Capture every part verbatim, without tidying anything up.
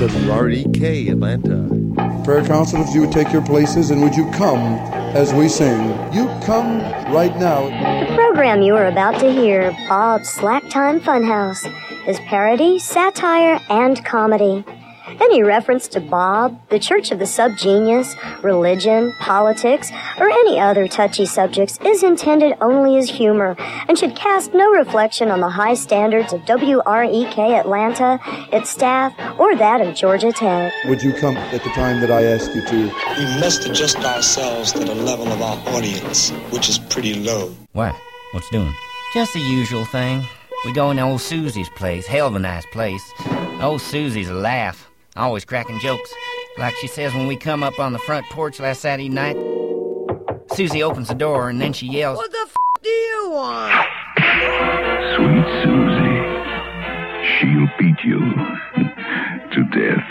W R E K Atlanta. Prayer counselors, you would take your places, and would you come as we sing? You come right now. The program you are about to hear, Bob's Slack Time Funhouse, is parody, satire, and comedy. Any reference to Bob, the Church of the Subgenius, religion, politics, or any other touchy subjects is intended only as humor and should cast no reflection on the high standards of W R E K Atlanta, its staff, or that of Georgia Tech. Would you come at the time that I ask you to? We must adjust ourselves to the level of our audience, which is pretty low. What? What's doing? Just the usual thing. We go into old Susie's place. Hell of a nice place. Old Susie's a laugh. Always cracking jokes. Like she says when we come up on the front porch last Saturday night. Susie opens the door and then she yells, "What the f*** do you want?" Sweet Susie, she'll beat you to death.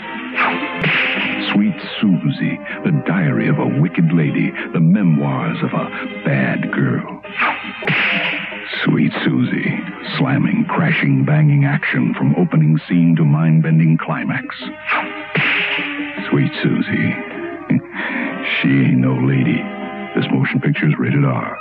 Sweet Susie, the diary of a wicked lady, the memoirs of a bad girl. Sweet Susie, slamming, crashing, banging action from opening scene to mind-bending climax. Sweet Susie, she ain't no lady. This motion picture's rated R.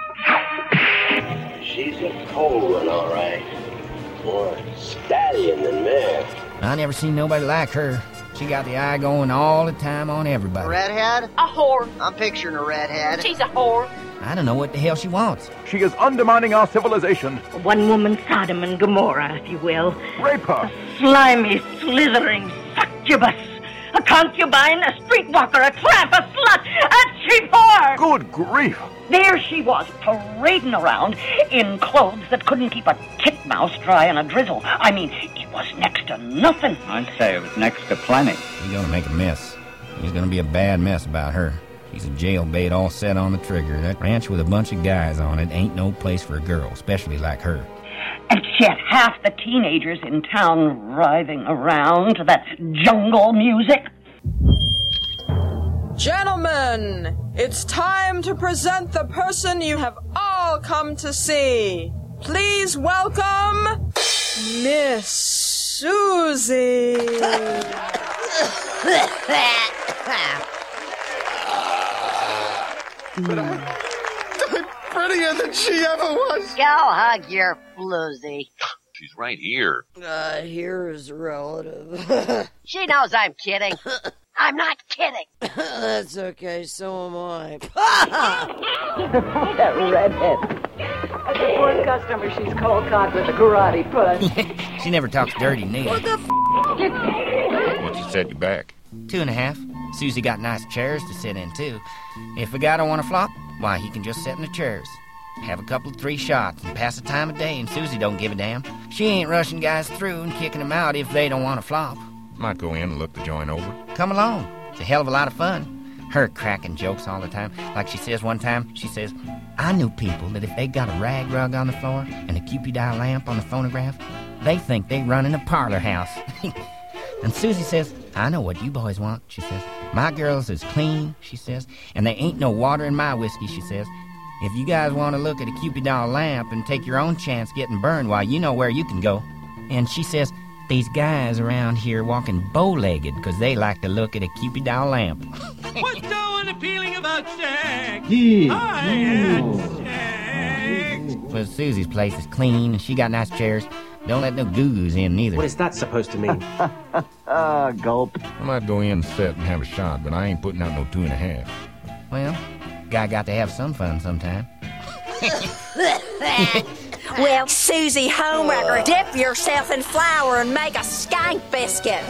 She's a cold one, all right. More stallion than mare. I never seen nobody like her. She got the eye going all the time on everybody. A redhead? A whore. I'm picturing a redhead. She's a whore. I don't know what the hell she wants. She is undermining our civilization. One woman Sodom and Gomorrah, if you will. Rape her. A slimy, slithering succubus. A concubine, a streetwalker, a tramp, a slut, a cheap whore! Good grief. There she was, parading around in clothes that couldn't keep a titmouse dry in a drizzle. I mean, it was next to nothing. I'd say it was next to plenty. He's gonna make a mess. He's gonna be a bad mess about her. She's a jailbait all set on the trigger. That ranch with a bunch of guys on it ain't no place for a girl, especially like her. And she had half the teenagers in town writhing around to that jungle music. Gentlemen, it's time to present the person you have all come to see. Please welcome Miss Susie. But I, I'm prettier than she ever was. Go hug your floozy. She's right here. Uh, here is relative. She knows I'm kidding. I'm not kidding. That's okay, so am I. That redhead. As a poor customer, she's cold cocked with a karate push. She never talks dirty, neither. What the f***? What'd you set you back? Two and a half. Susie got nice chairs to sit in, too. If a guy don't want to flop, why, he can just sit in the chairs. Have a couple of three shots and pass the time of day, and Susie don't give a damn. She ain't rushing guys through and kicking them out if they don't want to flop. Might go in and look the joint over. Come along. It's a hell of a lot of fun. Her cracking jokes all the time. Like she says one time, she says, I knew people that if they got a rag rug on the floor and a Cupid eye lamp on the phonograph, they think they run in a parlor house. And Susie says, I know what you boys want, she says. My girls is clean, she says, and there ain't no water in my whiskey, she says. If you guys want to look at a Cupid doll lamp and take your own chance getting burned, why, you know where you can go. And she says, these guys around here walking bow-legged because they like to look at a Cupid doll lamp. What's so unappealing about sex? Yeah. I had sex. Well, Susie's place is clean, and she got nice chairs. Don't let no goo-goos in, neither. What is that supposed to mean? Ah, gulp. I might go in and sit and have a shot, but I ain't putting out no two and a half. Well, guy got to have some fun sometime. Well, Susie Homewrecker, dip yourself in flour and make a skank biscuit.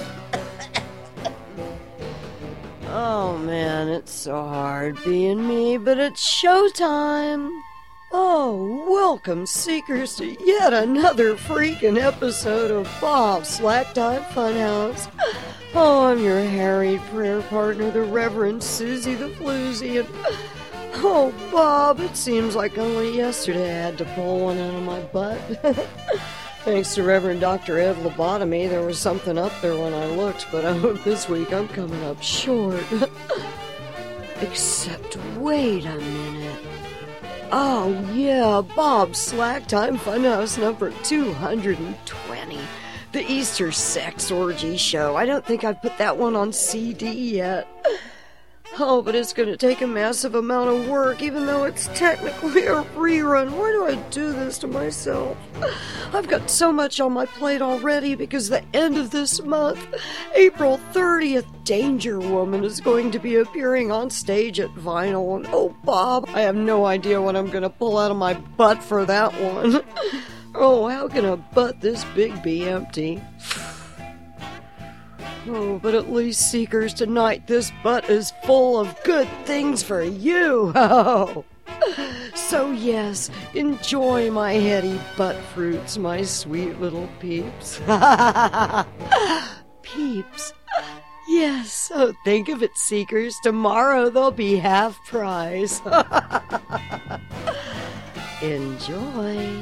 Oh man, it's so hard being me, but it's showtime. Oh, welcome, seekers, to yet another freaking episode of Bob's Slack Time Funhouse. Oh, I'm your harried prayer partner, the Reverend Susie the Floozy, and oh, Bob, it seems like only yesterday I had to pull one out of my butt. Thanks to Reverend Doctor Ed Lobotomy, there was something up there when I looked, but I hope this week I'm coming up short. Except, wait a minute. Oh, yeah, Bob's Slack Time Funhouse number two hundred twenty. The Easter Sex Orgy Show. I don't think I've put that one on C D yet. Oh, but it's going to take a massive amount of work, even though it's technically a rerun. Why do I do this to myself? I've got so much on my plate already because the end of this month, April thirtieth, Danger Woman is going to be appearing on stage at Vinyl. And oh, Bob, I have no idea what I'm going to pull out of my butt for that one. Oh, how can a butt this big be empty? Oh, but at least, Seekers, tonight this butt is full of good things for you. Oh. So yes, enjoy my heady butt fruits, my sweet little peeps. Peeps. Yes, oh, think of it, Seekers. Tomorrow they'll be half price. Enjoy.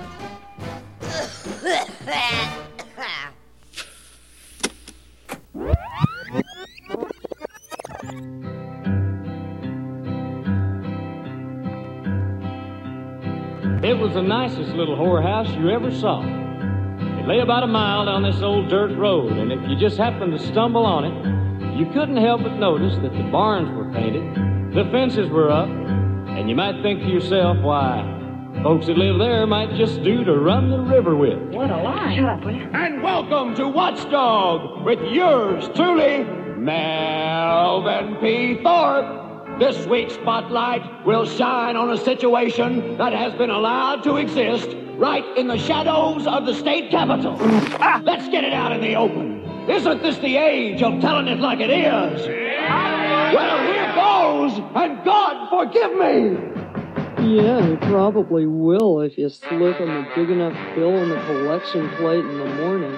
It was the nicest little whorehouse you ever saw. It lay about a mile down this old dirt road, and if you just happened to stumble on it, you couldn't help but notice that the barns were painted, the fences were up, and you might think to yourself, why, folks that live there might just do to run the river with. What a lie. Shut up, will you? And welcome to Watchdog with yours truly, Melvin P. Thorpe. This week's spotlight will shine on a situation that has been allowed to exist right in the shadows of the state capitol. Ah, let's get it out in the open. Isn't this the age of telling it like it is? Well, here goes, and God forgive me. Yeah, you probably will if you slip him a big enough bill on the collection plate in the morning.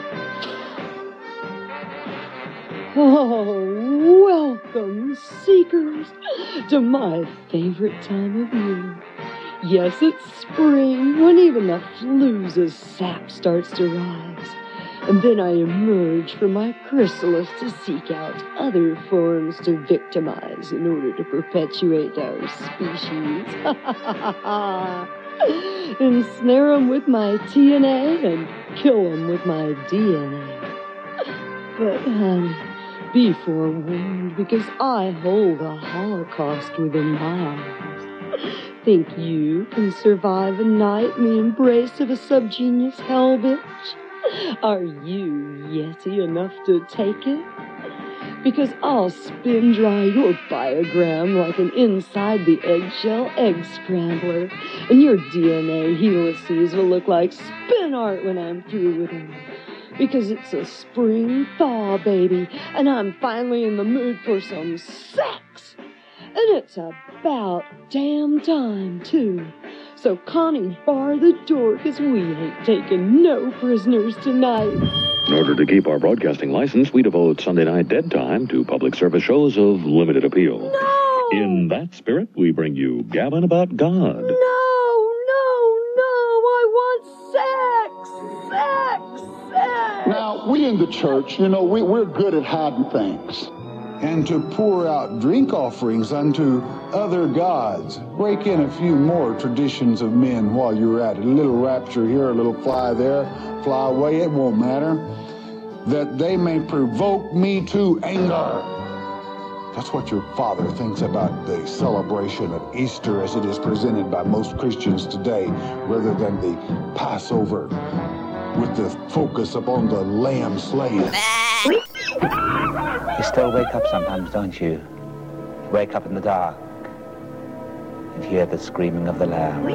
Oh, welcome, Seekers, to my favorite time of year. Yes, it's spring, when even the flues' sap starts to rise. And then I emerge from my chrysalis to seek out other forms to victimize in order to perpetuate our species. Ensnare them with my T N A and kill them with my D N A. But, honey, be forewarned, because I hold a holocaust within my eyes. Think you can survive a night in the embrace of a subgenius hell bitch? Are you yeti enough to take it? Because I'll spin dry your biogram like an inside the eggshell egg scrambler, and your D N A helices will look like spin art when I'm through with them. Because it's a spring thaw, baby, and I'm finally in the mood for some sex. And it's about damn time, too. So Connie, bar the door, because we ain't taking no prisoners tonight. In order to keep our broadcasting license, we devote Sunday night dead time to public service shows of limited appeal. No! In that spirit, we bring you Gabbin' About God. No, no, no, I want sex, sex, sex. Now, we in the church, you know, we, we're good at hiding things. And to pour out drink offerings unto other gods. Break in a few more traditions of men while you're at it. A little rapture here, a little fly there, fly away, it won't matter. That they may provoke me to anger. That's what your father thinks about the celebration of Easter as it is presented by most Christians today, rather than the Passover with the focus upon the lamb slain. You still wake up sometimes, don't you? Wake up in the dark and hear the screaming of the lamb.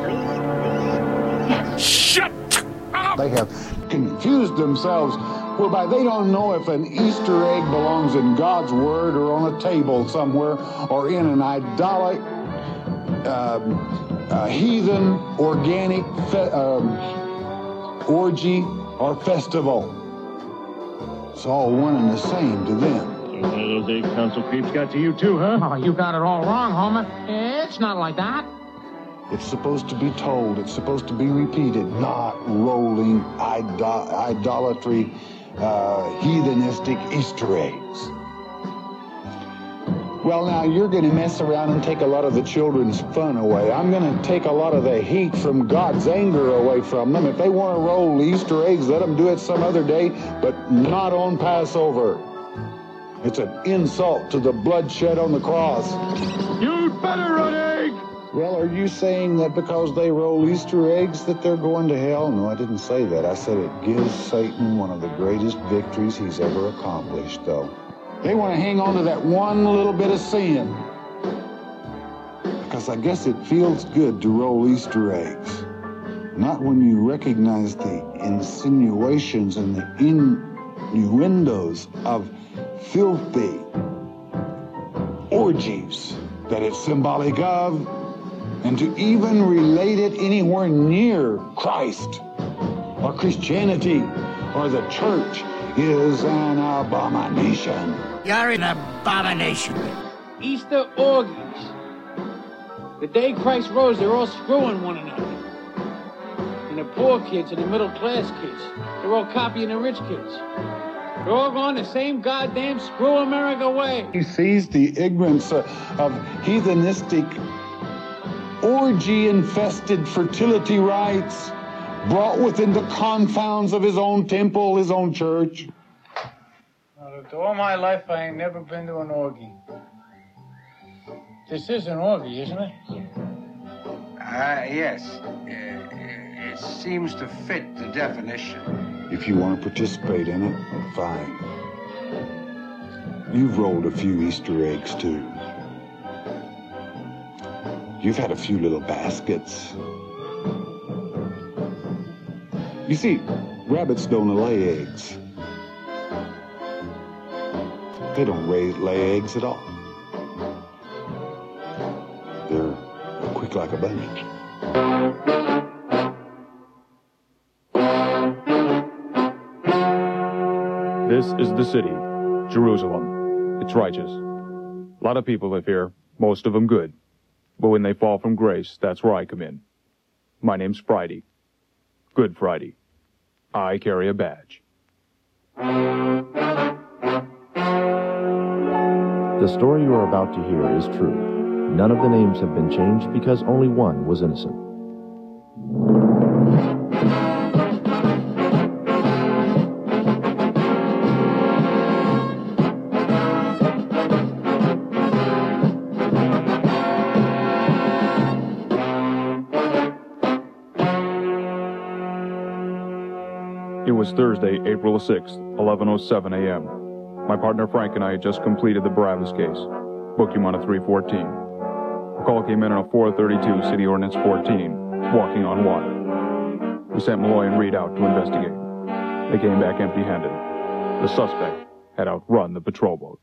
Shut up! They have confused themselves whereby they don't know if an Easter egg belongs in God's Word or on a table somewhere or in an idolic, um, uh, heathen, organic fe- um, orgy or festival. It's all one and the same to them. So one of those egg council creeps got to you too, huh? Oh, you got it all wrong, Homer. It's not like that. It's supposed to be told. It's supposed to be repeated, not rolling idol- idolatry, uh, heathenistic Easter eggs. Well, now, you're going to mess around and take a lot of the children's fun away. I'm going to take a lot of the heat from God's anger away from them. If they want to roll Easter eggs, let them do it some other day, but not on Passover. It's an insult to the bloodshed on the cross. You'd better run egg! Well, are you saying that because they roll Easter eggs that they're going to hell? No, I didn't say that. I said it gives Satan one of the greatest victories he's ever accomplished, though. They want to hang on to that one little bit of sin. Because I guess it feels good to roll Easter eggs. Not when you recognize the insinuations and the innuendos of filthy orgies that it's symbolic of, and to even relate it anywhere near Christ or Christianity or the church is an abomination. You're an abomination. Easter orgies. The day Christ rose, they're all screwing one another. And the poor kids and the middle class kids, they're all copying the rich kids. They're all going the same goddamn screw America way. He sees the ignorance uh, of heathenistic, orgy-infested fertility rites brought within the confounds of his own temple, his own church. Well, to all my life, I ain't never been to an orgy. This is an orgy, isn't it? Uh, yes. Uh, it seems to fit the definition. If you want to participate in it, fine. You've rolled a few Easter eggs, too. You've had a few little baskets. You see, rabbits don't lay eggs. They don't lay, lay eggs at all. They're quick like a bunny. This is the city, Jerusalem. It's righteous. A lot of people live here, most of them good. But when they fall from grace, that's where I come in. My name's Friday. Good Friday. I carry a badge. The story you are about to hear is true. None of the names have been changed because only one was innocent. It was Thursday, April sixth, eleven oh seven a m My partner Frank and I had just completed the Barabbas case. Booked him on a three fourteen. A call came in on a four thirty-two City Ordinance fourteen, walking on water. We sent Malloy and Reed out to investigate. They came back empty-handed. The suspect had outrun the patrol boat.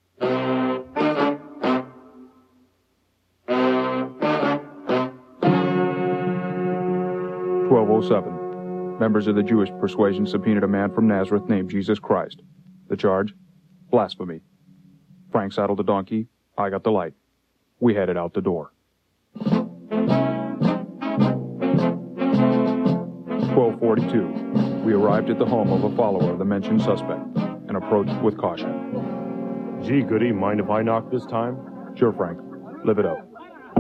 twelve oh seven. Members of the Jewish persuasion subpoenaed a man from Nazareth named Jesus Christ. The charge? Blasphemy. Frank saddled the donkey. I got the light. We headed out the door. twelve forty-two. We arrived at the home of a follower of the mentioned suspect and approached with caution. Gee, Goody, mind if I knock this time? Sure, Frank. Live it up.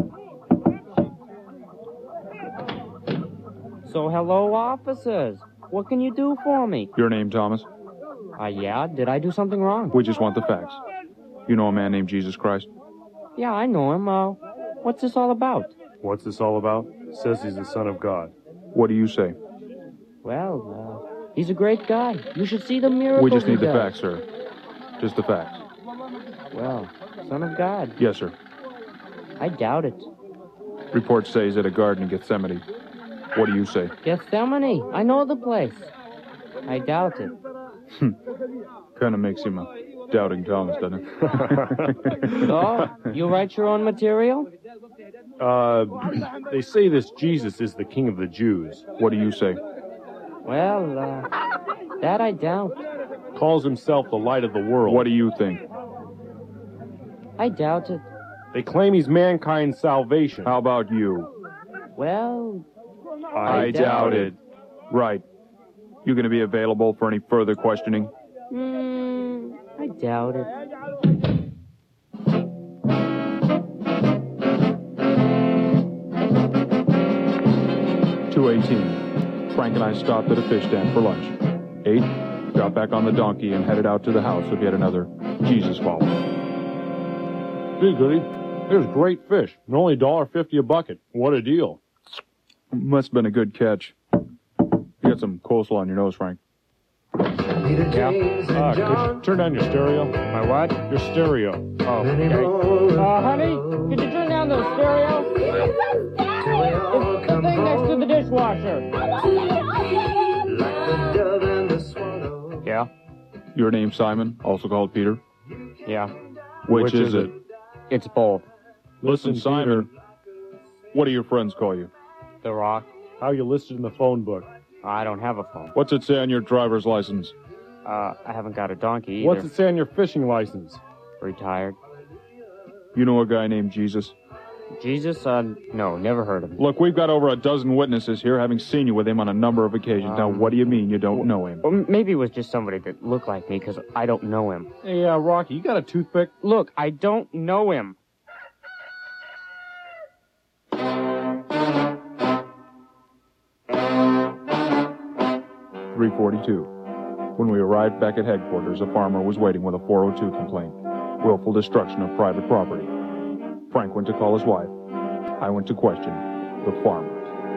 So, hello, officers. What can you do for me? Your name, Thomas? Uh, yeah? Did I do something wrong? We just want the facts. You know a man named Jesus Christ? Yeah, I know him. Uh, what's this all about? What's this all about? Says he's the Son of God. What do you say? Well, uh, he's a great guy. You should see the miracles We just need he the does. facts, sir. Just the facts. Well, Son of God. Yes, sir. I doubt it. Reports say he's at a garden in Gethsemane. What do you say? Gethsemane. I know the place. I doubt it. Kind of makes him a doubting Thomas, doesn't it? Oh, you write your own material? Uh, they say this Jesus is the King of the Jews. What do you say? Well, uh, that I doubt. Calls himself the light of the world. What do you think? I doubt it. They claim he's mankind's salvation. How about you? Well, I, I doubt, doubt it. Right. You going to be available for any further questioning? Hmm, I doubt it. seventeen. Frank and I stopped at a fish stand for lunch. Ate, got back on the donkey, and headed out to the house of yet another Jesus follower. Gee, Goody, there's great fish, and only a dollar fifty a bucket. What a deal. Must have been a good catch. You got some coleslaw on your nose, Frank. Yeah? Uh, could you turn down your stereo? My what? Your stereo. Oh, okay. Uh, honey, could you turn down the stereo? It's the thing next to the dishwasher. Yeah? Your name's Simon, also called Peter? Yeah. Which, Which is, is it? it? It's both. Listen, Simon, what do your friends call you? The Rock. How you listed in the phone book? I don't have a phone. What's it say on your driver's license? Uh, I haven't got a donkey either. What's it say on your fishing license? Retired. You know a guy named Jesus? Jesus? Uh, no, never heard of him. Look, we've got over a dozen witnesses here, having seen you with him on a number of occasions. Um, now, what do you mean you don't know him? Well, maybe it was just somebody that looked like me, because I don't know him. Hey, uh, Rocky, you got a toothpick? Look, I don't know him. three forty-two. When we arrived back at headquarters, a farmer was waiting with a four oh two complaint. Willful destruction of private property. Frank went to call his wife. I went to question the farmer.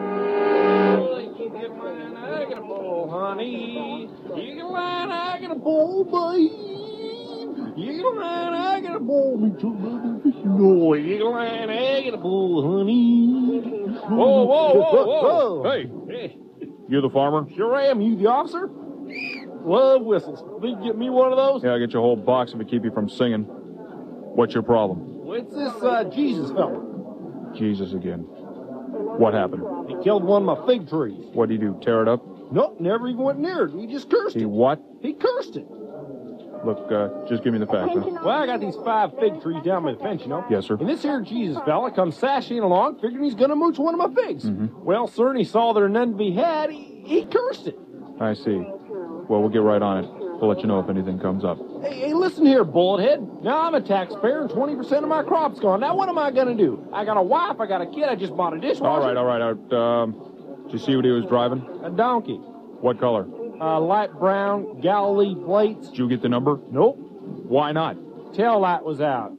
Honey, you can line, I got a bowl, babe. You can line, I got a bowl. No, you can line, I got a bowl, honey. Whoa, whoa, whoa, whoa. Hey, hey. You the farmer? Sure am. You the officer? Love whistles. Think you get me one of those? Yeah, I'll get you a whole box if it keep you from singing. What's your problem? Well, it's this uh, Jesus fella. Jesus again. What happened? He killed one of my fig trees. What'd he do, tear it up? Nope, never even went near it. He just cursed he it. He what? He cursed it. Look, uh, just give me the facts, huh? Well, I got these five fig trees down by the fence, you know? Yes, sir. And this here Jesus fella comes sashaying along, figuring he's gonna mooch one of my figs. Mm-hmm. Well, sir, and he saw there none to be had, he, he cursed it. I see. Well, we'll get right on it. We'll let you know if anything comes up. Hey, hey, listen here, bullethead. Now, I'm a taxpayer, and twenty percent of my crop's gone. Now, what am I gonna do? I got a wife, I got a kid, I just bought a dishwasher. All right, all right. All right. Um, did you see what he was driving? A donkey. What color? Uh, light brown, Galilee plates. Did you get the number? Nope. Why not? Tail light was out.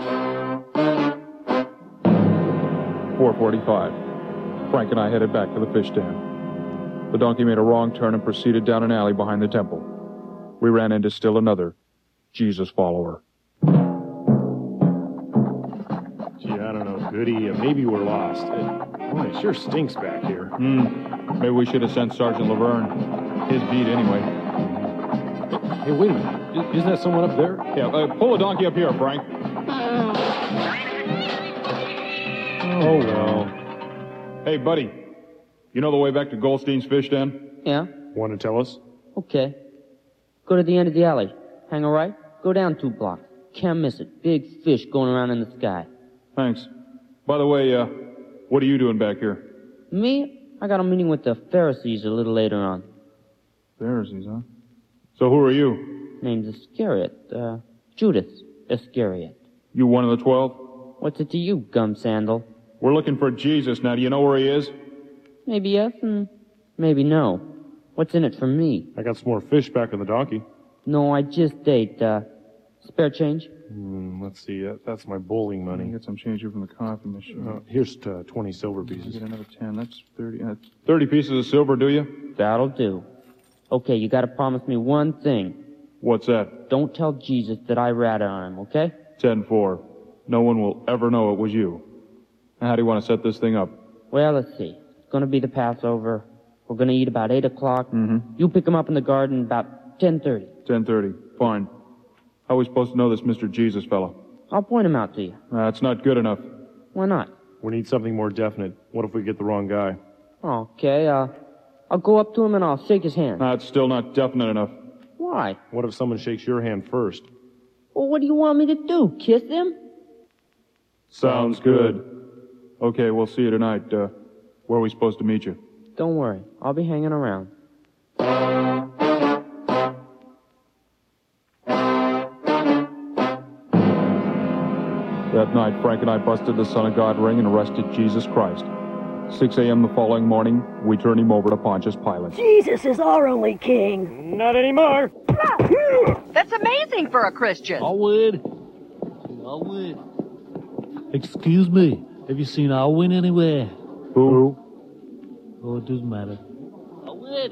four forty-five. Frank and I headed back to the fish stand. The donkey made a wrong turn and proceeded down an alley behind the temple. We ran into still another Jesus follower. Gee, I don't know, Goody. Uh, maybe we're lost. Uh, boy, it sure stinks back here. Hmm. Maybe we should have sent Sergeant Laverne. His beat, anyway. Hey, wait a minute. Isn't that someone up there? Yeah, uh, pull the donkey up here, Frank. Oh, well. Hey, buddy. You know the way back to Goldstein's fish den? Yeah. Want to tell us? Okay. Go to the end of the alley. Hang a right. Go down two blocks. Can't miss it. Big fish going around in the sky. Thanks. By the way, uh, what are you doing back here? Me? I got a meeting with the Pharisees a little later on. Pharisees, huh? So who are you? Name's Iscariot. Uh, Judas Iscariot. You one of the twelve? What's it to you, gum sandal? We're looking for Jesus. Now, do you know where he is? Maybe yes and maybe no. What's in it for me? I got some more fish back on the donkey. No, I just ate, uh, spare change? Mm, let's see, that, that's my bowling money. Get some change here from the coffee machine. Uh, here's uh, twenty silver pieces. Get another ten. That's thirty. Uh, thirty pieces of silver, do you? That'll do. Okay, you gotta promise me one thing. What's that? Don't tell Jesus that I ratted on him, okay? ten four. No one will ever know it was you. Now, how do you want to set this thing up? Well, let's see. It's gonna be the Passover. We're gonna eat about eight o'clock. Mm-hmm. You pick him up in the garden about ten thirty. ten thirty. Fine. How are we supposed to know this Mister Jesus fella? I'll point him out to you. That's not good enough. Why not? We need something more definite. What if we get the wrong guy? Okay, uh, I'll go up to him and I'll shake his hand. That's still not definite enough. Why? What if someone shakes your hand first? Well, what do you want me to do? Kiss him? Sounds good. Okay, we'll see you tonight. Uh, where are we supposed to meet you? Don't worry. I'll be hanging around. That night, Frank and I busted the Son of God ring and arrested Jesus Christ. six a.m. the following morning, we turn him over to Pontius Pilate. Jesus is our only king. Not anymore. That's amazing for a Christian. Alwyn. Alwyn. Excuse me. Have you seen Alwyn anywhere? Who? Oh, it doesn't matter. Alwyn.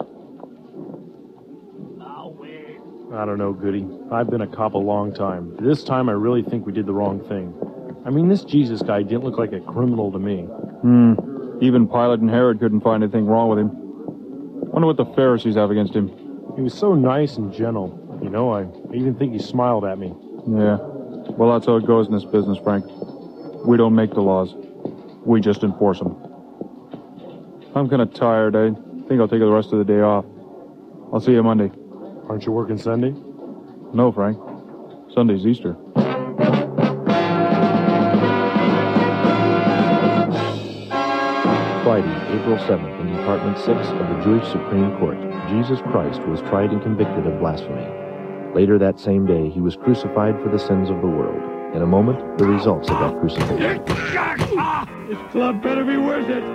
I don't know, Goody. I've been a cop a long time. This time I really think we did the wrong thing. I mean, this Jesus guy didn't look like a criminal to me. Hmm. Even Pilate and Herod couldn't find anything wrong with him. Wonder what the Pharisees have against him. He was so nice and gentle. You know, I even think he smiled at me. Yeah. Well, that's how it goes in this business, Frank. We don't make the laws. We just enforce them. I'm kind of tired. I think I'll take the rest of the day off. I'll see you Monday. Aren't you working Sunday? No, Frank. Sunday's Easter. Friday, April seventh, in Department six of the Jewish Supreme Court, Jesus Christ was tried and convicted of blasphemy. Later that same day, he was crucified for the sins of the world. In a moment, the results of that crucifixion. This club better be worth it.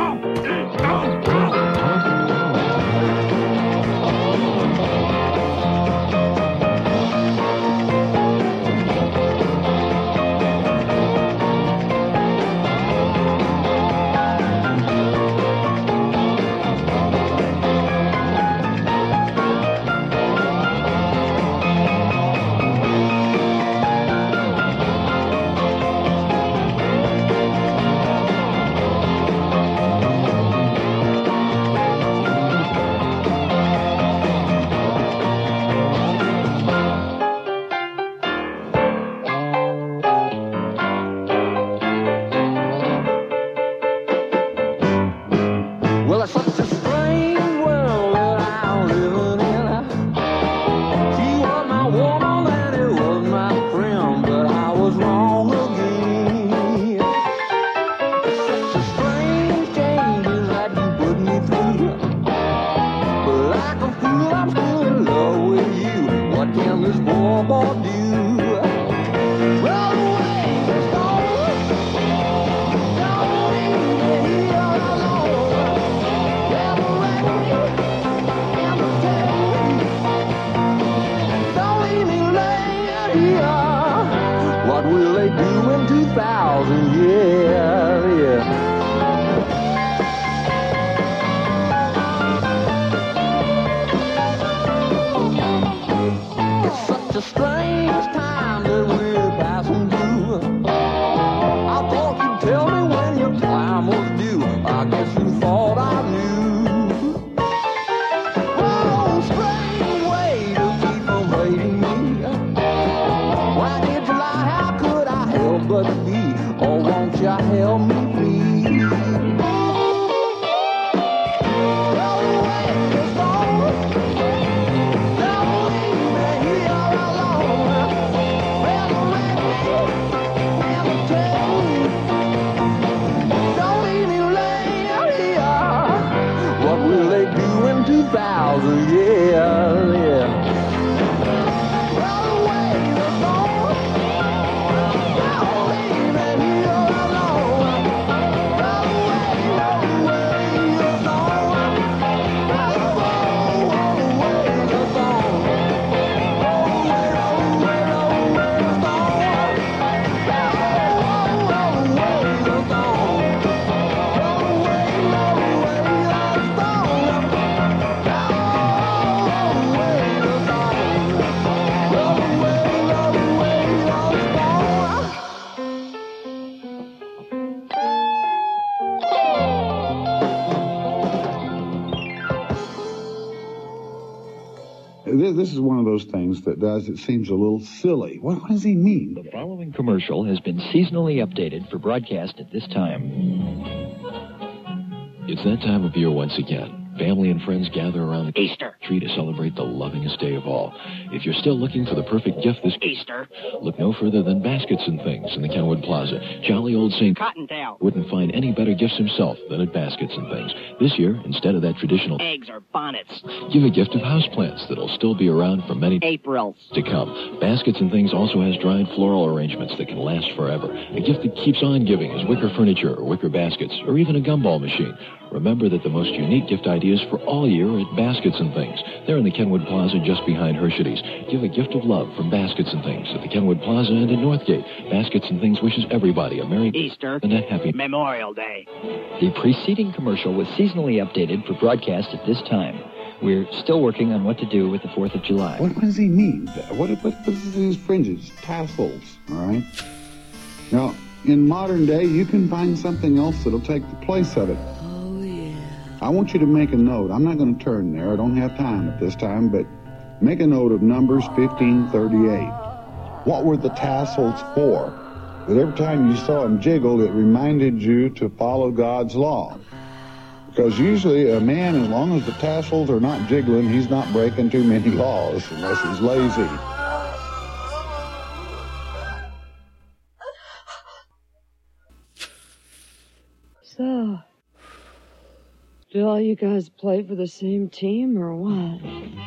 This is one of those things that does, it seems a little silly. What, what does he mean? The following commercial has been seasonally updated for broadcast at this time. It's that time of year once again. Family and friends gather around the Easter tree to celebrate the lovingest day of all. If you're still looking for the perfect gift this Easter, look no further than Baskets and Things in the Kenwood Plaza. Jolly old Saint Cottontail wouldn't find any better gifts himself than at Baskets and Things. This year, instead of that traditional eggs or bonnets, give a gift of houseplants that'll still be around for many Aprils to come. Baskets and Things also has dried floral arrangements that can last forever. A gift that keeps on giving is wicker furniture or wicker baskets or even a gumball machine. Remember that the most unique gift ideas for all year are at Baskets and Things. They're in the Kenwood Plaza just behind Hershey's. Give a gift of love from Baskets and Things at the Kenwood Plaza and in Northgate. Baskets and Things wishes everybody a Merry Easter and a happy Memorial Day. The preceding commercial was seasonally updated for broadcast at this time. We're still working on what to do with the fourth of July. What, what does he mean? What, what, what is these fringes? Tassels, all right? Now, in modern day, you can find something else that'll take the place of it. Oh, yeah. I want you to make a note. I'm not going to turn there. I don't have time at this time, but make a note of Numbers fifteen thirty-eight. What were the tassels for? That every time you saw them jiggle, it reminded you to follow God's law. Because usually a man, as long as the tassels are not jiggling, he's not breaking too many laws unless he's lazy. So, do all you guys play for the same team or what?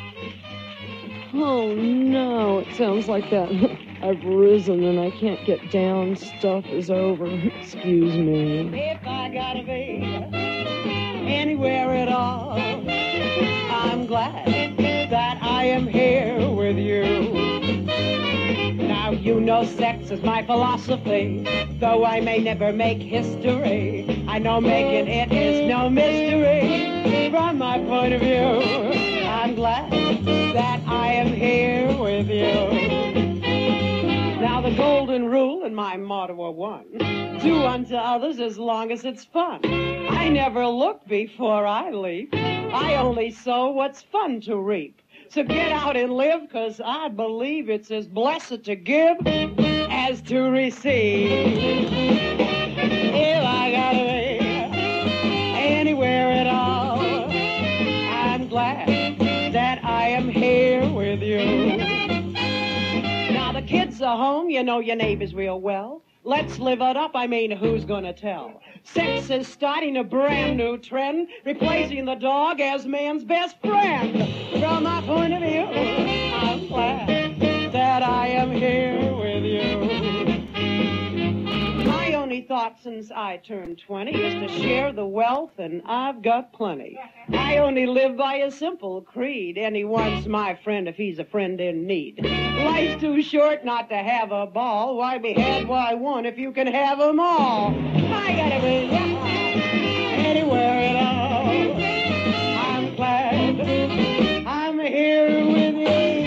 Oh no, it sounds like that. I've risen and I can't get down. Stuff is over. Excuse me. If I gotta be anywhere at all, I'm glad that I am here with you. Now you know sex is my philosophy, though I may never make history. I know making it is no mystery from my point of view. I'm glad that I am here with you. Now the golden rule and my motto are one: do unto others as long as it's fun. I never look before I leap. I only sow what's fun to reap. So get out and live, 'cause I believe it's as blessed to give as to receive. If I gotta be anywhere at all, I'm glad that I am here with you. Now the kids are home, you know your neighbors real well. Let's live it up, I mean, who's gonna tell? Sex is starting a brand new trend, replacing the dog as man's best friend. From my point of view, I'm glad that I am here with you. My only thought since I turned twenty is to share the wealth, and I've got plenty. I only live by a simple creed: anyone's my friend if he's a friend in need. Life's too short not to have a ball. Why be had by one if you can have them all? I gotta be anywhere at all. I'm glad I'm here with you.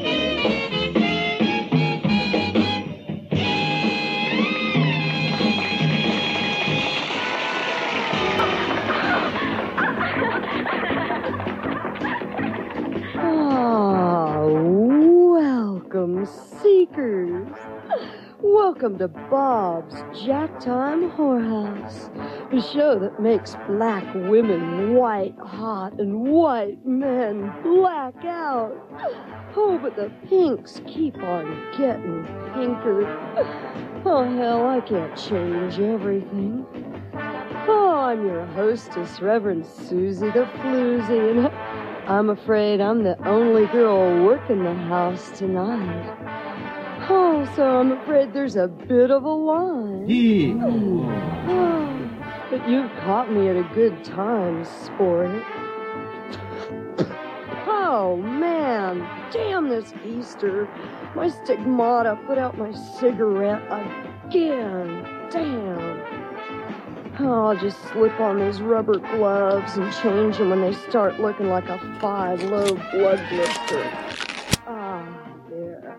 Welcome, seekers. Welcome to Bob's Jack Time Whorehouse, the show that makes black women white hot and white men black out. Oh, but the pinks keep on getting pinker. Oh, hell, I can't change everything. Oh, I'm your hostess, Reverend Susie the Floozy, and I'm afraid I'm the only girl working the house tonight. Oh, so I'm afraid there's a bit of a line. Oh, but you've caught me at a good time, sport. Oh, man. Damn this Easter. My stigmata put out my cigarette again. Damn. Oh, I'll just slip on those rubber gloves and change them when they start looking like a five-low blood blister. Ah, there.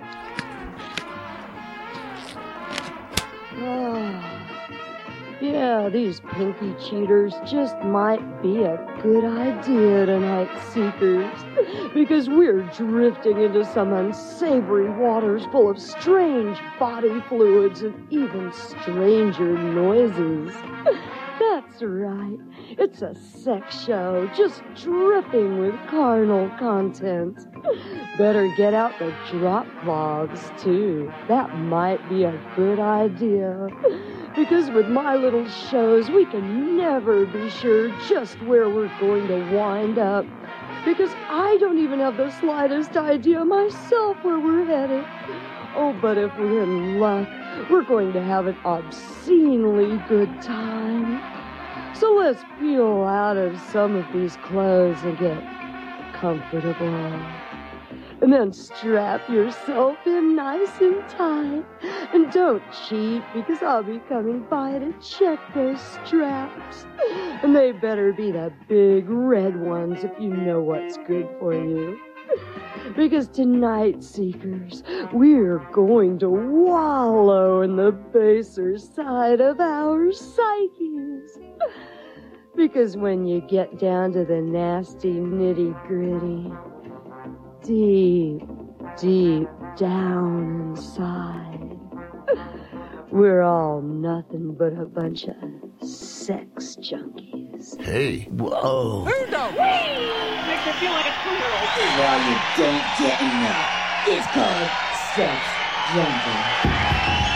Oh. Yeah, these pinky cheaters just might be a good idea tonight, seekers, because we're drifting into some unsavory waters full of strange body fluids and even stranger noises. That's right. It's a sex show, just dripping with carnal content. Better get out the drop cloths, too. That might be a good idea. Because with my little shows, we can never be sure just where we're going to wind up. Because I don't even have the slightest idea myself where we're headed. Oh, but if we're in luck, we're going to have an obscenely good time. So let's peel out of some of these clothes and get comfortable. And then strap yourself in nice and tight. And don't cheat, because I'll be coming by to check those straps. And they better be the big red ones if you know what's good for you. Because tonight, Seekers, we're going to wallow in the baser side of our psyches. Because when you get down to the nasty nitty-gritty, deep, deep down inside, we're all nothing but a bunch of sex junkies. Hey. Whoa. Uno! Makes me feel like a two-year-old. Well, you don't get enough. It's called sex junkie.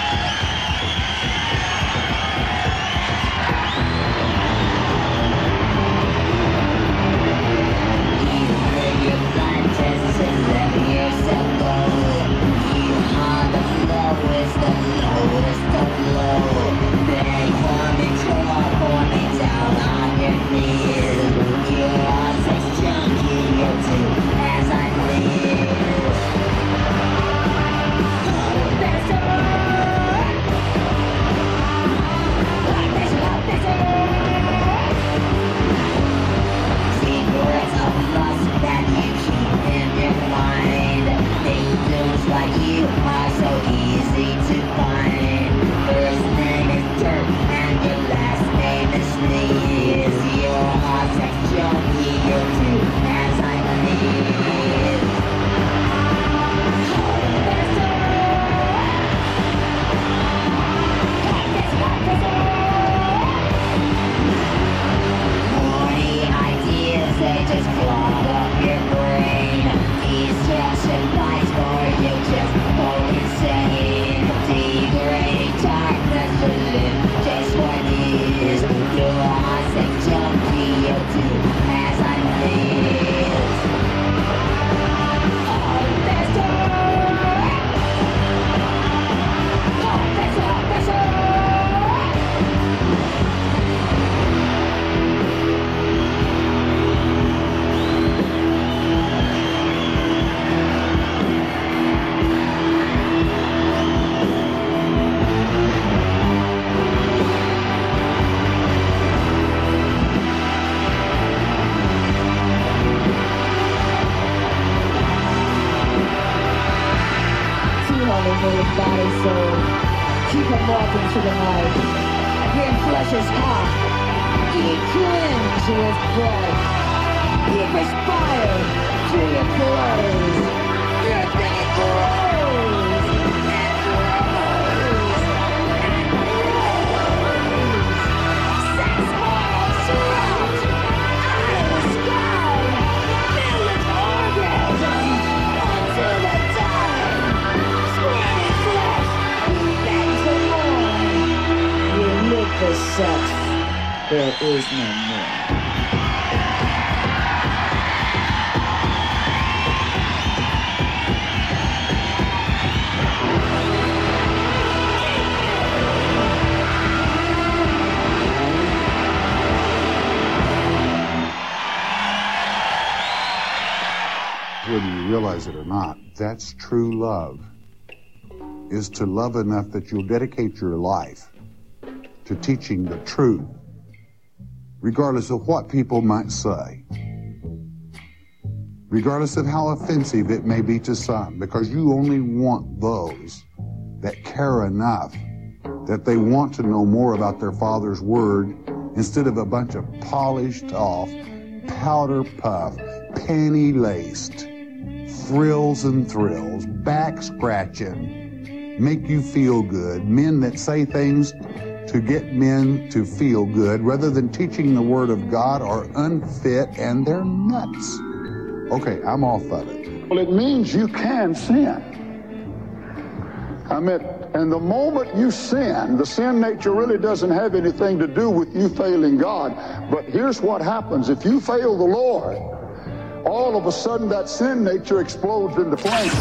There is no more. Whether you realize it or not, that's true love, is to love enough that you'll dedicate your life to teaching the truth, regardless of what people might say, regardless of how offensive it may be to some, because you only want those that care enough that they want to know more about their Father's Word instead of a bunch of polished off, powder puff, panty-laced, frills and thrills, back scratching, make you feel good, men that say things to get men to feel good rather than teaching the Word of God are unfit and they're nuts. Okay, I'm off of it. Well, it means you can sin. I mean, and the moment you sin, the sin nature really doesn't have anything to do with you failing God. But here's what happens. If you fail the Lord, all of a sudden that sin nature explodes into flames.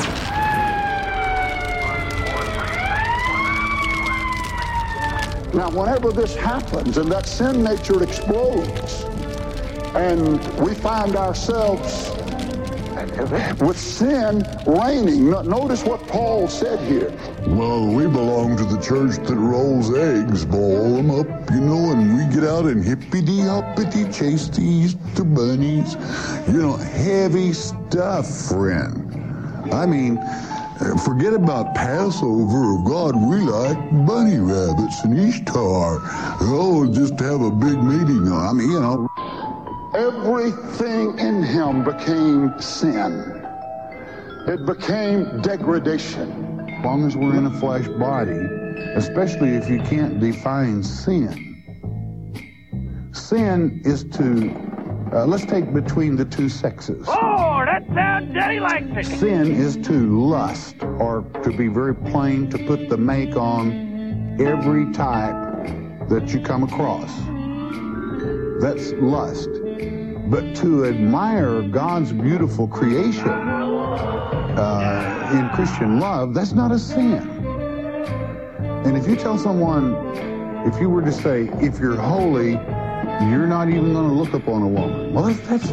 Now, whenever this happens and that sin nature explodes, and we find ourselves with sin reigning. Notice what Paul said here. Well, we belong to the church that rolls eggs, boil them up, you know, and we get out and hippity-hoppity chase the Easter bunnies. You know, heavy stuff, friend. I mean, forget about Passover of God. We like bunny rabbits and Ishtar. Oh, just have a big meeting. I mean, you know. Everything in him became sin. It became degradation. As long as we're in a flesh body, especially if you can't define sin. Sin is to, uh, let's take between the two sexes. Oh, that's how Daddy likes it. Sin is to lust, or to be very plain, to put the make on every type that you come across. That's lust. But to admire God's beautiful creation uh, in Christian love, that's not a sin. And if you tell someone, if you were to say, if you're holy, you're not even going to look upon a woman. Well, that's, that's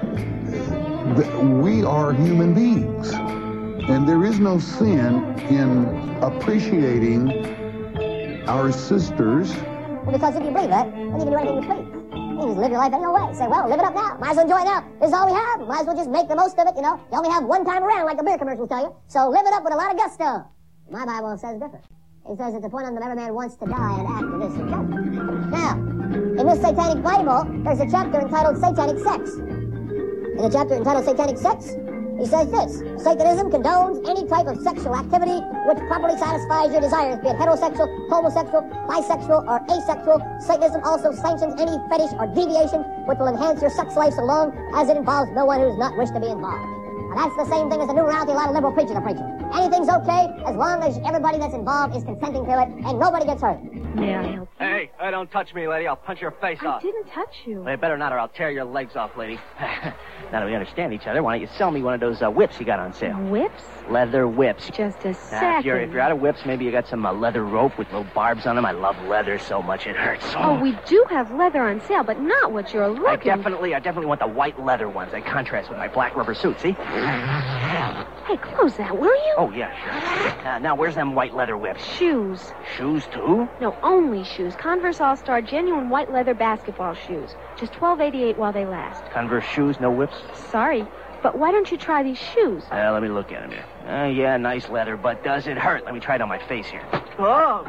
we are human beings. And there is no sin in appreciating our sisters. Well, because if you believe that, then you can do anything you please. You just live your life any old way. Say, well, live it up now. Might as well enjoy it now. This is all we have. Might as well just make the most of it, you know. You only have one time around, like the beer commercials tell you. So live it up with a lot of gusto. My Bible says different. It says, it's appointed that every man wants to die, and after this is judgment. Now, in this satanic Bible, there's a chapter entitled Satanic Sex. In the chapter entitled Satanic Sex, he says this: Satanism condones any type of sexual activity which properly satisfies your desires, be it heterosexual, homosexual, bisexual, or asexual. Satanism also sanctions any fetish or deviation which will enhance your sex life so long as it involves no one who does not wish to be involved. Now that's the same thing as the new morality a lot of liberal preachers are preaching. Anything's okay as long as everybody that's involved is consenting to it and nobody gets hurt. May I help? Hey, hey, don't touch me, lady. I'll punch your face I off. I didn't touch you. Well, you better not, or I'll tear your legs off, lady. Now that we understand each other, why don't you sell me one of those uh, whips you got on sale? Whips? Leather whips. Just a Now, second. if you're, if you're out of whips, maybe you got some uh, leather rope with little barbs on them. I love leather so much it hurts. Oh, we do have leather on sale, but not what you're looking I definitely, I definitely want the white leather ones. They contrast with my black rubber suit, see? Hey, close that, will you? Oh, yeah, sure. Uh, now, where's them white leather whips? Shoes. Shoes, too? No, only shoes. Converse All-Star genuine white leather basketball shoes. Just twelve eighty-eight while they last. Converse shoes, no whips? Sorry, but why don't you try these shoes? Uh, let me look at them here. Uh, yeah, nice leather, but does it hurt? Let me try it on my face here. Oh!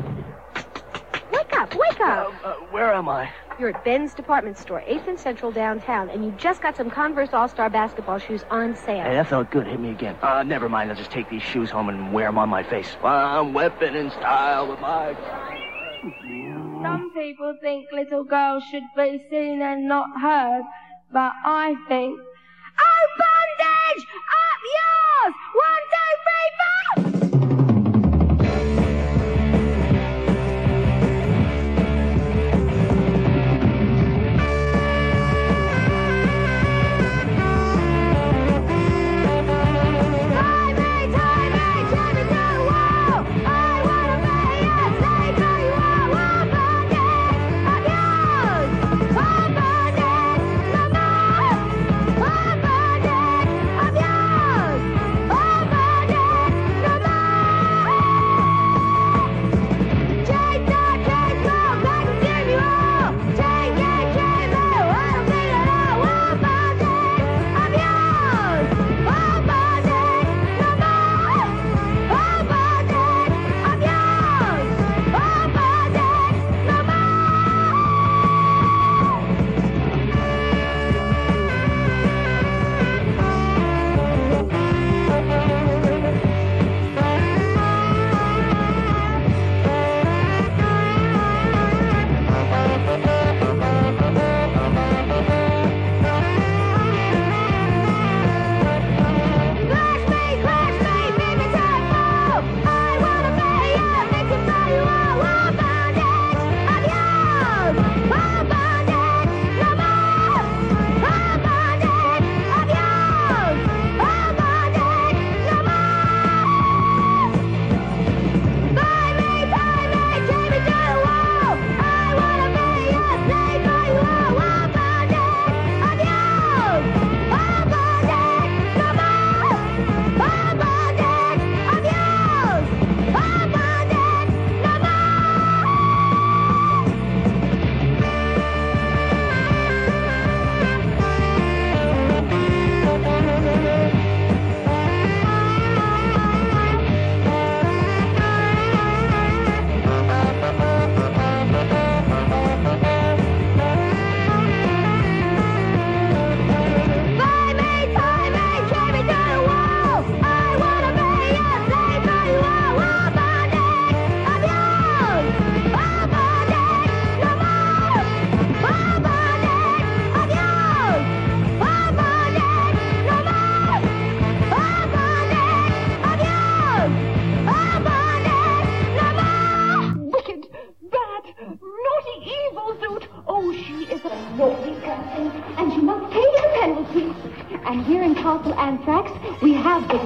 Wake up, wake up! Uh, uh, where am I? You're at Ben's Department Store, eighth and Central downtown, and you just got some Converse All-Star basketball shoes on sale. Hey, that felt good. Hit me again. Uh, never mind. I'll just take these shoes home and wear them on my face. I'm weapon in style with my... Some people think little girls should be seen and not heard, but I think... Oh, bondage! Up yours! One, two, three, four! Oh!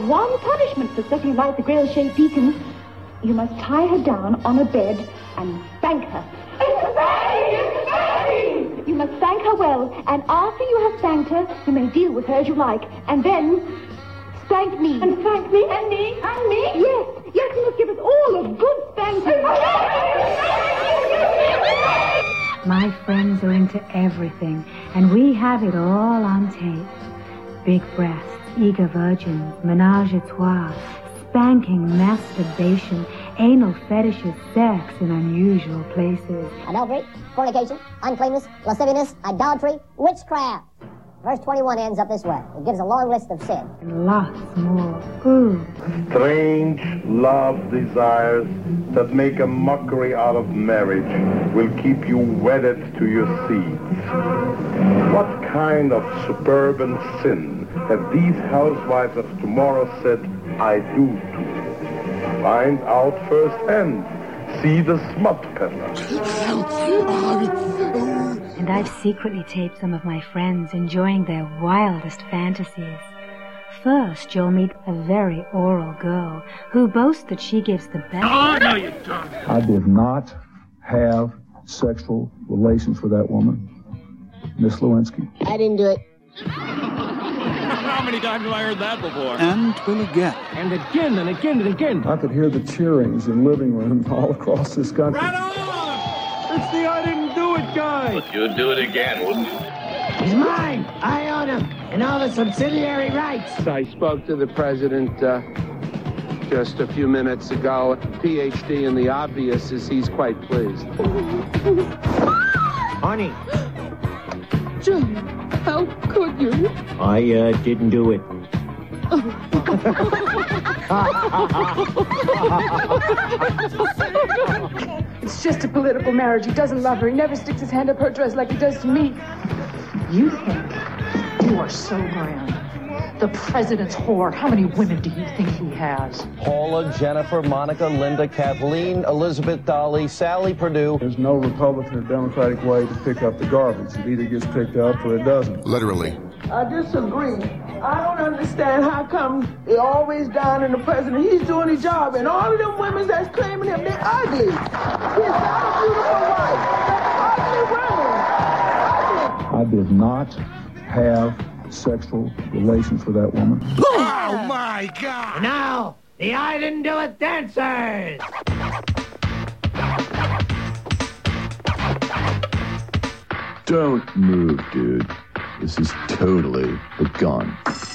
one punishment for setting alight the grail-shaped beacon. You must tie her down on a bed and spank her. It's a baby! It's a baby! You must spank her well, and after you have spanked her, you may deal with her as you like. And then, spank me. And spank me? And me? And me? Yes. Yes, you must give us all a good spanking. My friends are into everything, and we have it all on tape. Big breasts, eager virgins, menage a trois, spanking, masturbation, anal fetishes, sex in unusual places. Adultery, fornication, uncleanness, lasciviousness, idolatry, witchcraft. Verse twenty-one ends up this way. It gives a long list of sins. And lots more. Ooh. Strange love desires that make a mockery out of marriage will keep you wedded to your seeds. What kind of suburban sin have these housewives of tomorrow said, I do to? Find out firsthand. See the smut peddler. And I've secretly taped some of my friends enjoying their wildest fantasies. First, you'll meet a very oral girl who boasts that she gives the best. Oh, no, you don't. I did not have sexual relations with that woman, Miss Lewinsky. I didn't do it. How many times have I heard that before? And will again. And again and again and again. I could hear the cheerings in living rooms all across this country. Right on! It's the I didn't do it guy. But you'd do it again, wouldn't you? He's mine. I own him. And all the subsidiary rights. I spoke to the president uh, just a few minutes ago. P H D in the obvious is he's quite pleased. Honey. John, how could you? I uh, didn't do it. It's just a political marriage. He doesn't love her. He never sticks his hand up her dress like he does to me. You think you are so grand. The president's whore. How many women do you think he has? Paula, Jennifer, Monica, Linda, Kathleen, Elizabeth Dolly, Sally Perdue. There's no Republican or Democratic way to pick up the garbage. It either gets picked up or it doesn't. Literally. I disagree. I don't understand how come they always down in the president. He's doing his job, and all of them women that's claiming him, they're ugly. He's not a beautiful wife. They're ugly women. Ugly. I did not have sexual relations with that woman. Oh, my God! And now, the I didn't do it dancers! Don't move, dude. This is totally a gun.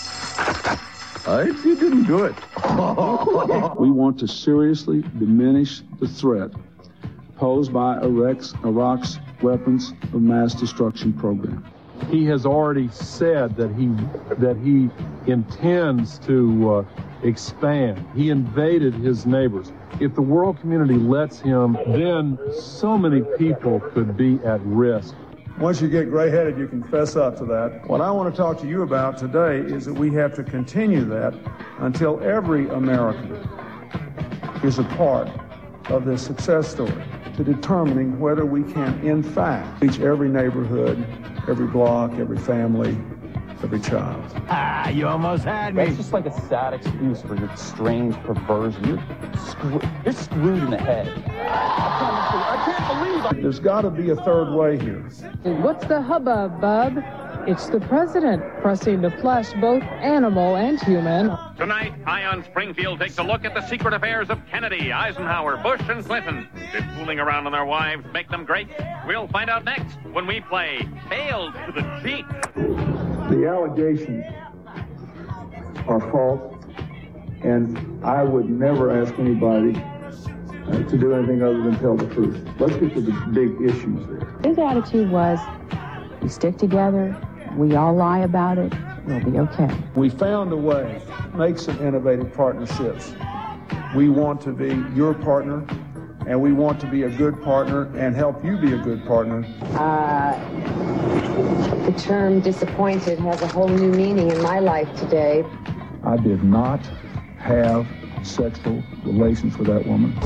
I you didn't do it. We want to seriously diminish the threat posed by Iraq's, Iraq's weapons of mass destruction program. He has already said that he that he intends to uh, expand. He invaded his neighbors. If the world community lets him, then so many people could be at risk. Once you get gray-headed, you can fess up to that. What I want to talk to you about today is that we have to continue that until every American is a part of this success story, to determining whether we can, in fact, reach every neighborhood, every block, every family, every child. Ah, you almost had me. That's just like a sad excuse for your strange perversion. You're, screw- you're screwed in the head. I can't believe it. There's got to be a third way here. What's the hubbub, bub? It's the president pressing to flush both animal and human. Tonight, High on Springfield takes a look at the secret affairs of Kennedy, Eisenhower, Bush, and Clinton. Did fooling around on their wives make them great? We'll find out next when we play Tails to the Cheek. The allegations are false, and I would never ask anybody uh, to do anything other than tell the truth. Let's get to the big issues there. His attitude was, we stick together, we all lie about it, we'll be okay. We found a way to make some innovative partnerships. We want to be your partner, and we want to be a good partner and help you be a good partner. Uh, the term disappointed has a whole new meaning in my life today. I did not have sexual relations with that woman.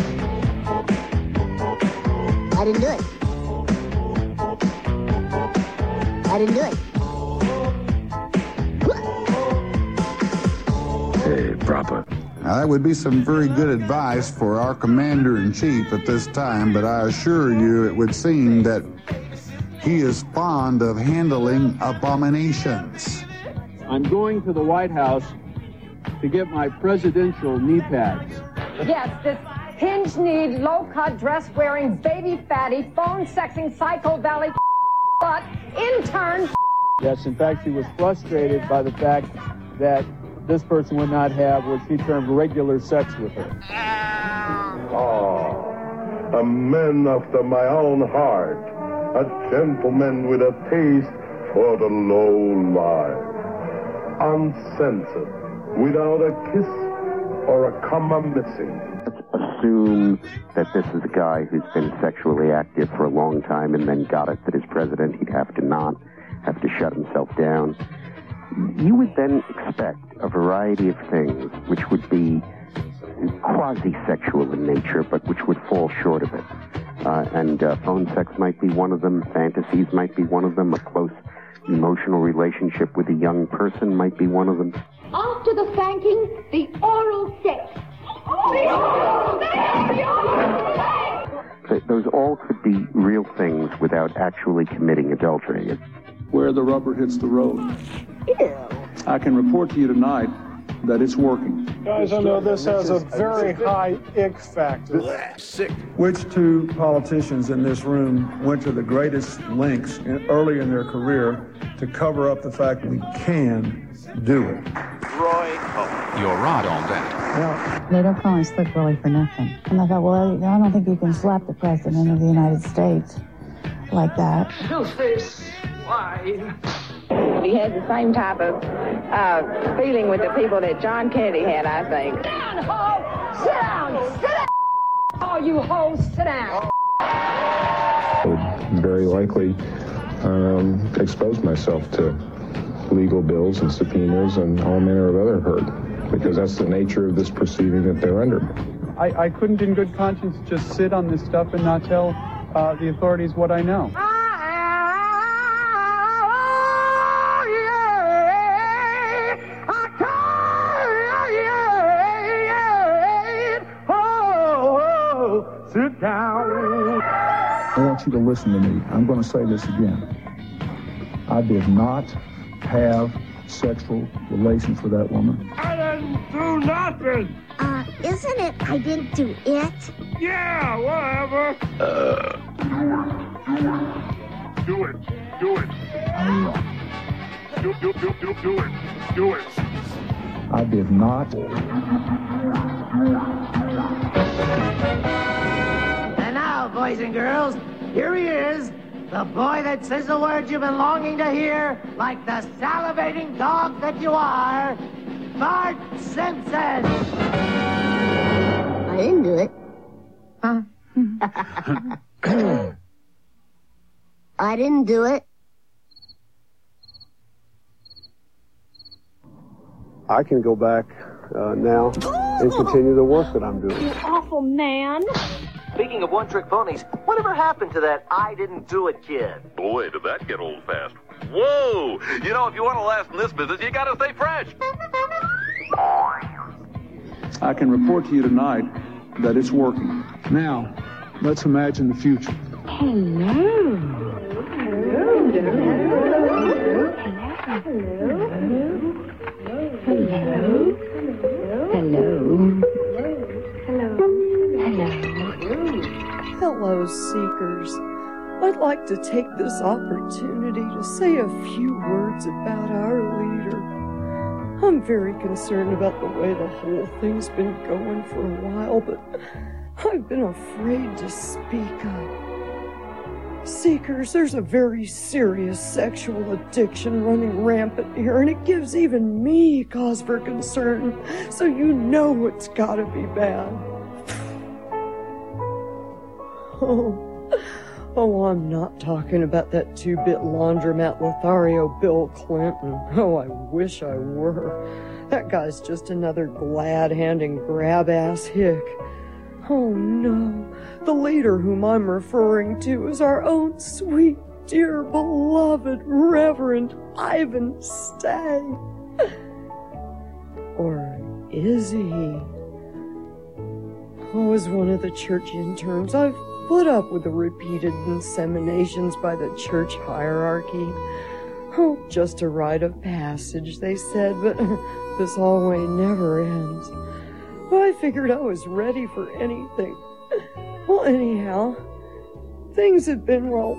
I didn't do it. I didn't do it. Hey, proper. Now, that would be some very good advice for our commander-in-chief at this time, but I assure you it would seem that he is fond of handling abominations. I'm going to the White House to get my presidential knee pads. Yes, this hinge-kneed, low-cut, dress-wearing, baby fatty, phone-sexing, Psycho Valley butt intern. Yes, in fact, she was frustrated by the fact that this person would not have what she termed regular sex with her. Ah, a man after my own heart. A gentleman with a taste for the low life. Uncensored, without a kiss or a comma missing. Assume that this is a guy who's been sexually active for a long time and then got it that as president he'd have to not, have to shut himself down. You would then expect a variety of things which would be quasi-sexual in nature, but which would fall short of it. Uh, and uh, phone sex might be one of them, fantasies might be one of them, a close emotional relationship with a young person might be one of them. After the thanking, the oral sex. The oral sex! The oral sex! Th- those all could be real things without actually committing adultery. Where the rubber hits the road. Ew. I can report to you tonight that it's working. Guys, I know this has a very high ick factor. Sick. Which two politicians in this room went to the greatest lengths in, early in their career to cover up the fact that we can do it? Roy Cohn. You're right on that. Now, they don't call him Slick Willie for nothing. And I thought, well, I don't think you can slap the president of the United States like that. No face. Why? He has the same type of uh, feeling with the people that John Kennedy had, I think. Sit down, ho! Sit down! Sit down! Oh, you hoes, sit down! I would very likely um, expose myself to legal bills and subpoenas and all manner of other hurt, because that's the nature of this proceeding that they're under. I, I couldn't in good conscience just sit on this stuff and not tell uh, the authorities what I know. Sit down. I want you to listen to me. I'm going to say this again. I did not have sexual relations with that woman. I didn't do nothing. Uh, isn't it I didn't do it? Yeah, whatever. Uh. Do it. Do it. Do, do, do, do, do it. Do it. I did not. And now, boys and girls, here he is, the boy that says the words you've been longing to hear, like the salivating dog that you are, Bart Simpson. I didn't do it. Huh? I didn't do it. I can go back uh, now and continue the work that I'm doing. You awful man. Speaking of one-trick ponies, whatever happened to that I didn't do it kid? Boy, did that get old fast. Whoa! You know, if you want to last in this business, you gotta stay fresh. I can report to you tonight that it's working. Now, let's imagine the future. Hello. Hello. Hello. Hello. Hello. Hello, Seekers. I'd like to take this opportunity to say a few words about our leader. I'm very concerned about the way the whole thing's been going for a while, but I've been afraid to speak up. Seekers, there's a very serious sexual addiction running rampant here, and it gives even me cause for concern, so you know it's gotta be bad. Oh, oh, I'm not talking about that two-bit laundromat Lothario Bill Clinton. Oh, I wish I were. That guy's just another glad-handing grab-ass hick. Oh, no. The leader whom I'm referring to is our own sweet, dear, beloved Reverend Ivan Stagg. Or is he? Oh, as one of the church interns, I've put up with the repeated inseminations by the church hierarchy. Oh, just a rite of passage, they said, but this hallway never ends. Well, I figured I was ready for anything. Well, anyhow, things had been, well,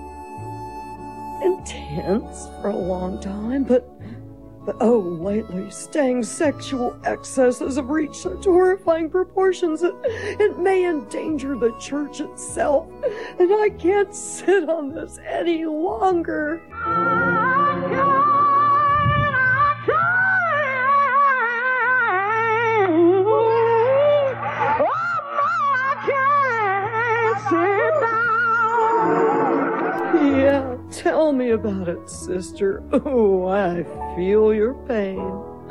intense for a long time, but, but oh, lately, Stang's sexual excesses have reached such horrifying proportions that it may endanger the church itself, and I can't sit on this any longer. Yeah, tell me about it, sister. Oh, I feel your pain.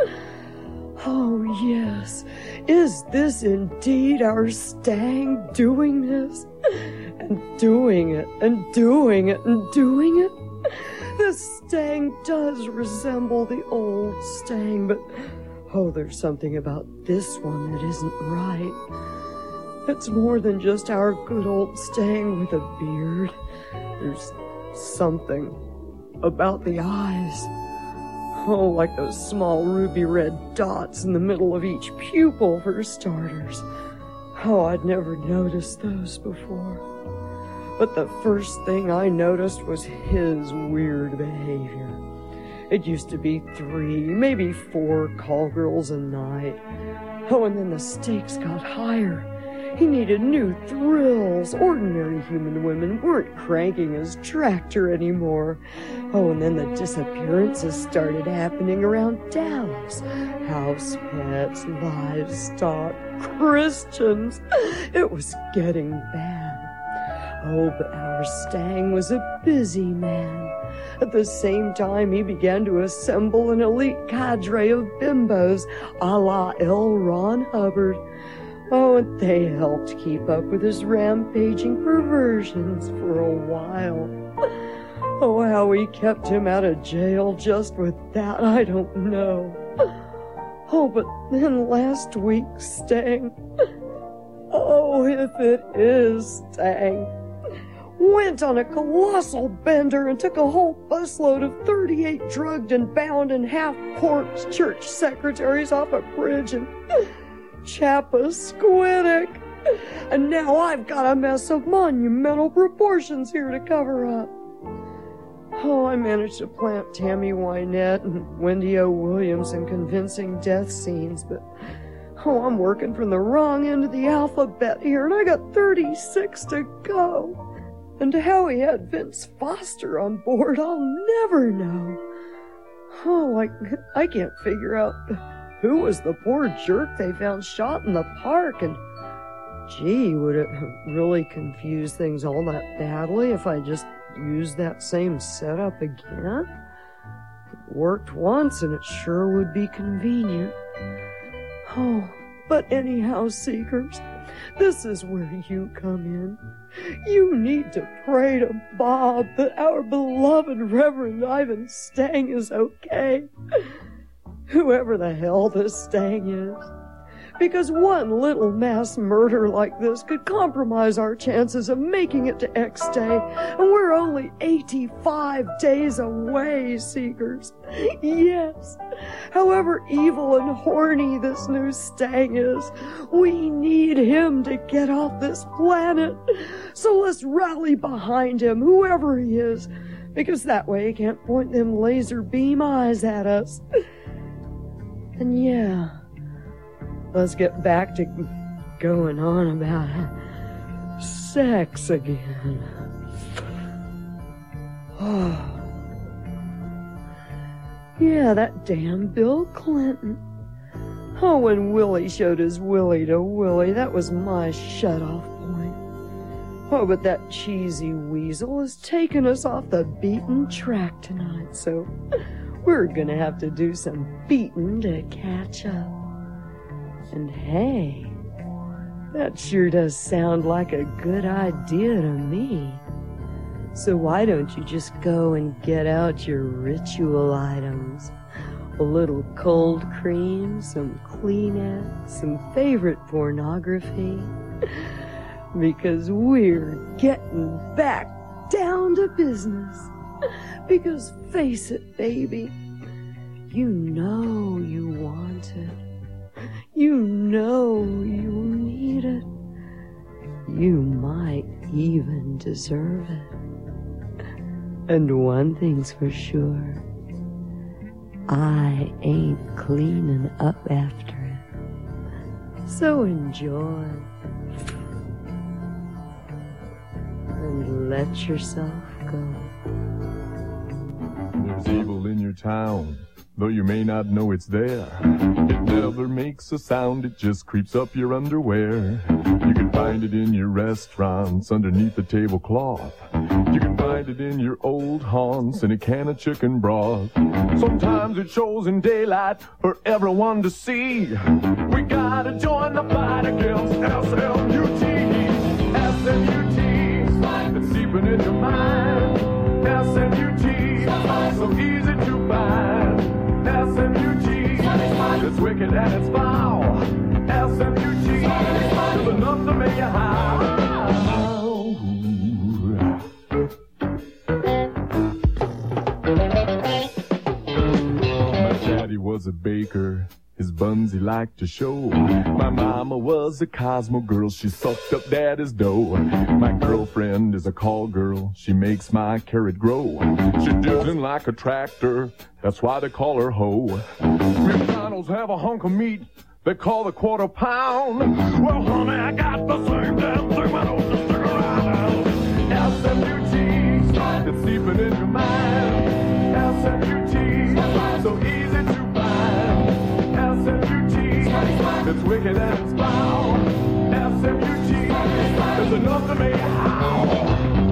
Oh, yes. Is this indeed our Stang doing this? And doing it, and doing it, and doing it? This Stang does resemble the old Stang, but oh, there's something about this one that isn't right. It's more than just our good old Stang with a beard. There's something about the eyes. Oh, like those small ruby red dots in the middle of each pupil, for starters. Oh, I'd never noticed those before. But the first thing I noticed was his weird behavior. It used to be three, maybe four call girls a night. Oh, and then the stakes got higher. He needed new thrills. Ordinary human women weren't cranking his tractor anymore. Oh, and then the disappearances started happening around Dallas. House pets, livestock, Christians. It was getting bad. Oh, but our Stang was a busy man. At the same time, he began to assemble an elite cadre of bimbos, a la L. Ron Hubbard. Oh, and they helped keep up with his rampaging perversions for a while. Oh, how we kept him out of jail just with that, I don't know. Oh, but then last week, Stang, oh, if it is Stang, went on a colossal bender and took a whole busload of thirty-eight drugged and bound and half-corpse church secretaries off a bridge in Chappaquiddick. And now I've got a mess of monumental proportions here to cover up. Oh, I managed to plant Tammy Wynette and Wendy O. Williams in convincing death scenes, but oh, I'm working from the wrong end of the alphabet here, and I got thirty-six to go. And how he had Vince Foster on board, I'll never know. Oh, like, I can't figure out who was the poor jerk they found shot in the park, and gee, would it really confuse things all that badly if I just used that same setup again? It worked once, and it sure would be convenient. Oh, but anyhow, Seekers, this is where you come in. You need to pray to Bob that our beloved Reverend Ivan Stang is okay. Whoever the hell this Stang is. Because one little mass murder like this could compromise our chances of making it to X-Day, and we're only eighty-five days away, Seekers. Yes, however evil and horny this new Stang is, we need him to get off this planet. So let's rally behind him, whoever he is, because that way he can't point them laser beam eyes at us. And yeah, let's get back to going on about sex again. Oh. Yeah, that damn Bill Clinton. Oh, when Willie showed his willy to Willie, that was my shut-off point. Oh, but that cheesy weasel has taken us off the beaten track tonight, so we're gonna have to do some beating to catch up. And hey, that sure does sound like a good idea to me. So why don't you just go and get out your ritual items? A little cold cream, some Kleenex, some favorite pornography. Because we're getting back down to business. Because face it, baby, you know you want it. You know you need it. You might even deserve it. And one thing's for sure, I ain't cleaning up after it. So enjoy. And let yourself go. There's evil in your town, though you may not know it's there. It never makes a sound, it just creeps up your underwear. You can find it in your restaurants, underneath the tablecloth. You can find it in your old haunts, in a can of chicken broth. Sometimes it shows in daylight for everyone to see. We gotta join the fight against S M U T. S M U T, it's seeping in your mind. S M U T, so easy to find. S M U T, it's wicked and it's foul. S M U T, is enough to make you howl. My daddy was a baker. His buns he liked to show. My mama was a Cosmo girl. She sucked up daddy's dough. My girlfriend is a call girl. She makes my carrot grow. She digs in like a tractor. That's why they call her hoe. McDonald's have a hunk of meat they call the quarter pound. Well, honey, I got the same damn thing. My nose is sticking around. S M U T, it's seeping in your mind. S M U T, so easy to find. S M U T, it's wicked and it's foul. S M U T, it's enough to make you howl.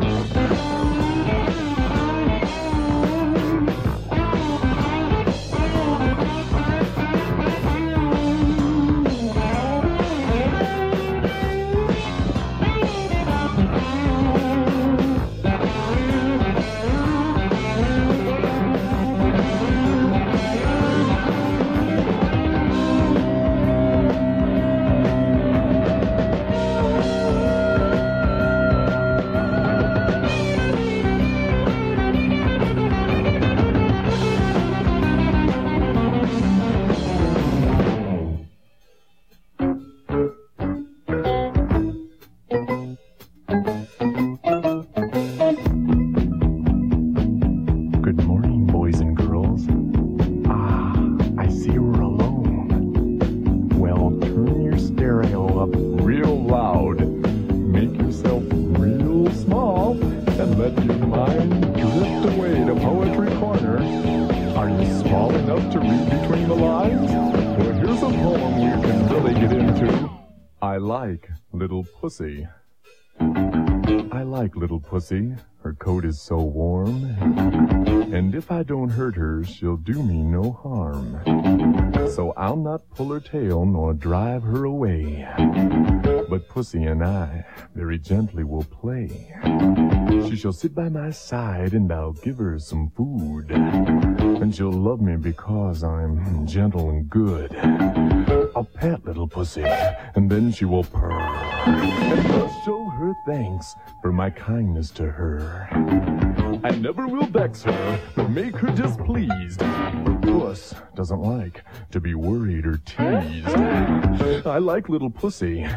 Pussy. I like little pussy. Her coat is so warm. And if I don't hurt her, she'll do me no harm. So I'll not pull her tail nor drive her away. But Pussy and I very gently will play. She shall sit by my side and I'll give her some food. And she'll love me because I'm gentle and good. I'll pat little Pussy and then she will purr. And I'll show her thanks for my kindness to her. I never will vex her nor make her displeased. For Puss doesn't like to be worried or teased. I like little Pussy.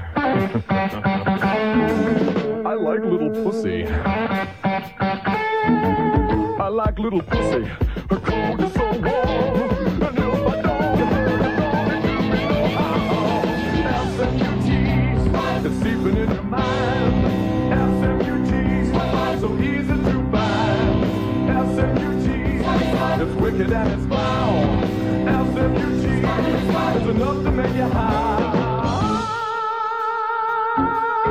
I like little Pussy. I like little Pussy. Her coat is so warm. And if I don't hurt her, do me no harm. S M U T, it's seeping in your mind. S M U T, so easy to find. S M U T, it's wicked and it's foul. S M U T, it's enough to make you high.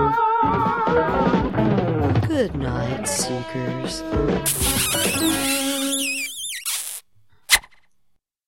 Good night, seekers.